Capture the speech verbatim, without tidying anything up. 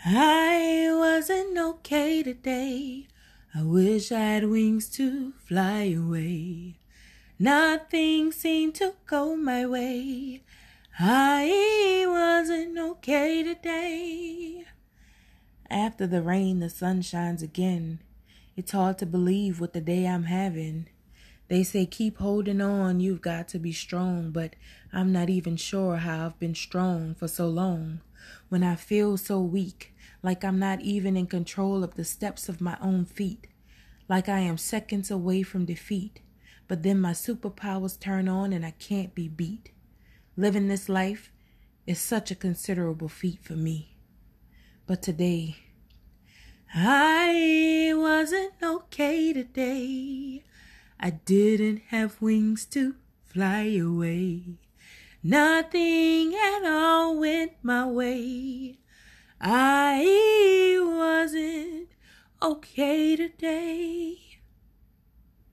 I wasn't okay today. I wish I had wings to fly away. Nothing seemed to go my way. I wasn't okay today. After the rain, the sun shines again. It's hard to believe what the day I'm having. They say keep holding on, you've got to be strong, but I'm not even sure how I've been strong for so long. When I feel so weak, like I'm not even in control of the steps of my own feet, like I am seconds away from defeat, but then my superpowers turn on and I can't be beat. Living this life is such a considerable feat for me. But today, I wasn't okay today. I didn't have wings to fly away. Nothing at all went my way. I wasn't okay today.